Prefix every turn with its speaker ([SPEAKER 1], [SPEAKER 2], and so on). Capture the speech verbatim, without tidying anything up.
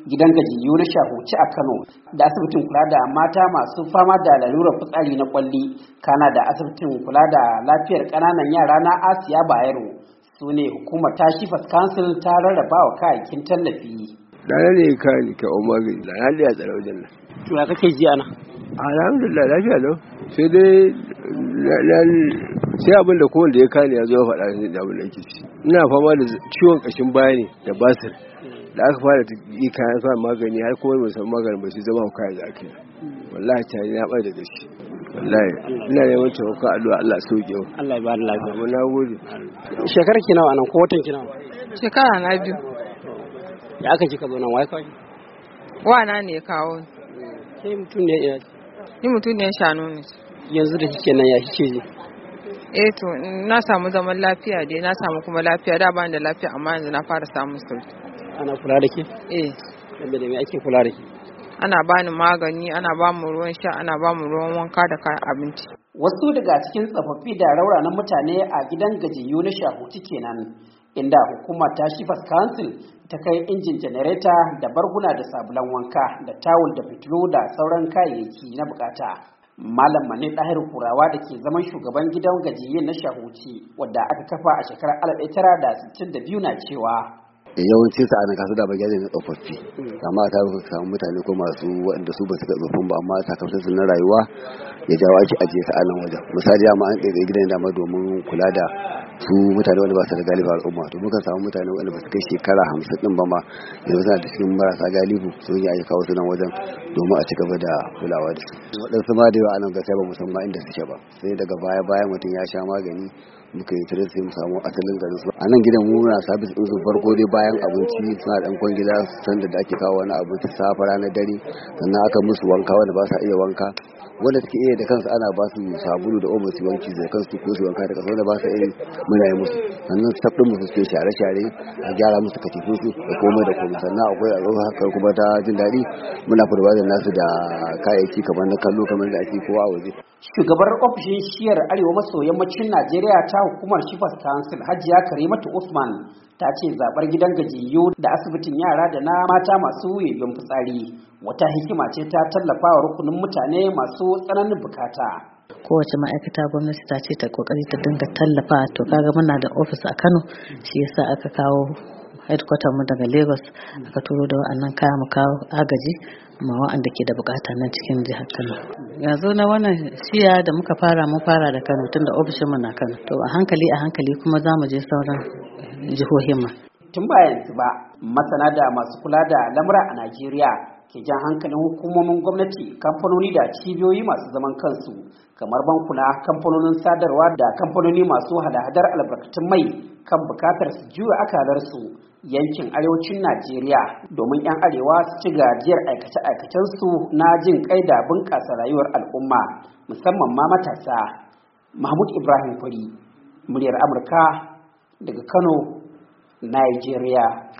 [SPEAKER 1] gidan gajiyayyu na Shahuci a Kano da asibitin kula da mata masu fama da lalurar fitsari na kwalli kana da asibitin kula da lafiyar ƙananan yara na Asiya Bayero su ne hukumar ta Shifas Council ta rarraba wa kayayyakin tallafi.
[SPEAKER 2] Dana ne kayan ka omagani da hali a tsara wajen nan.
[SPEAKER 1] To ya kake ji ana?
[SPEAKER 2] Alhamdulillah lafiya lau. Sai dai sai abin da kowanne ya kani ya zo ya faɗa ne da abin da yake ci. Ina fama da ciwon ƙashin baya ne da basir. Da aka fara yi kayan sa magani har kuma mai san magani ba shi zama kayan da ake. Wallahi ta na bai da gaske. Wallahi ina neman taimako addu'a Allah ya sauke mu.
[SPEAKER 1] Allah ya bada lafiya.
[SPEAKER 2] Mun nagode.
[SPEAKER 1] Shekarar ki nawa anan ko watan ki nawa?
[SPEAKER 3] Shekara na biyu.
[SPEAKER 1] Ya aka kika zo nan wai kawai?
[SPEAKER 3] Wana ne ya kawo ni.
[SPEAKER 1] Kai mutum ne ya
[SPEAKER 3] Ni mutum ne shanu ne.
[SPEAKER 1] yanzu da kike nan ya kike ji?
[SPEAKER 3] Eh to na samu zaman lafiya dai na samu kuma lafiya da ba ni da lafiya amma yanzu na fara samun sauki.
[SPEAKER 1] Ana kula da ke?
[SPEAKER 3] Eh.
[SPEAKER 1] Yadda da me ake kula da ke?
[SPEAKER 3] Ana bani magani, ana ba mu ruwan sha, ana ba mu ruwan wanka da kayan abinci.
[SPEAKER 1] Wasu daga cikin tsofaffi da rauranan mutane a gidan gajiyayyu na Shahuci kenan, inda hukumar ta Shifas Council ta kai injin janareta da barguna da sabulan wanka da tawul da fitilu da sauran kayayyaki na bukata. Malam Mane Dahir Kurawa da ke zaman shugaban gidan gajiyayyu na Shahuci wadda aka kafa a shekarar alif ɗaya tara da sittin da biyu na cewa
[SPEAKER 2] yawanci sa ana kasu da bagage na tsofaffi amma ta rufe samun mutane ko masu waɗanda su ba su ga tsofaffin ba amma sakamakon su na rayuwa ya jawo ake ajiye su a nan wajen misali dama an ɗaya gidan dama domin kula da su mutane wanda ba su da galiba al'umma to muka samu mutane wanda ba su kai shekara hamsin din ba ma yanzu suna da cikin marasa galibu sun yi aiki kawo su nan wajen domin a ci gaba da kulawa da su waɗansu ma da yawa a nan gaskiya ba musamman inda suke ba sai daga baya bayan mutum ya sha magani muka yi tare sai mu samu asalin garin su a nan gidan mu muna sabis din su farko dai bayan abinci suna dan kwan gida sanda da ake kawo wani abinci safa ranar dare sannan aka musu wanka wanda ba sa iya wanka wanda suke iya da kansu ana ba su sabulu da omo su wanki da kansu ko su wanka da kansu wanda ba sa iya muna yi musu sannan staff din musu suke share share a gyara musu katifin su da komai da komai sannan akwai a tsohon haka kuma ta jin daɗi muna furba da nasu da kayayyaki kamar na kallo kamar da ake kowa a waje.
[SPEAKER 1] Shugabar ofishin shiyar arewa maso yammacin Najeriya ta hukumar Shifas Council Hajiya Karimatu Usman ta ce zabar gidan gajiyayyu da asibitin yara da na mata masu yoyon fitsari wata hikima ce ta tallafa wa rukunin mutane masu tsananin bukata.
[SPEAKER 4] Kowace ma'aikata gwamnati ta ce ta kokari ta dinga tallafa to kaga muna da ofis a Kano shi yasa aka kawo headquarter mu daga Lagos aka turo da wa'annan kaya mu kawo agaji ma wa'anda ke da bukata nan cikin jihar Kano. Yanzu na wannan shiya da muka fara mu fara da Kano tunda ofishin mu na Kano to a hankali a hankali kuma za mu je sauran jihohin mu.
[SPEAKER 1] Tun ba yanzu ba masana da masu kula da lamura a Najeriya ke jan hankalin hukumomin gwamnati kamfanoni da cibiyoyi masu zaman kansu kamar bankuna kamfanonin sadarwa da kamfanoni masu hada-hadar albarkatun mai kan bukatar su juya akalarsu yankin arewacin Najeriya domin 'yan arewa su ci gajiyar aikace-aikacensu na jin kai da bunƙasa rayuwar al'umma musamman ma matasa. Mahmud Ibrahim Kwari, muryar Amurka daga Kano, Najeriya.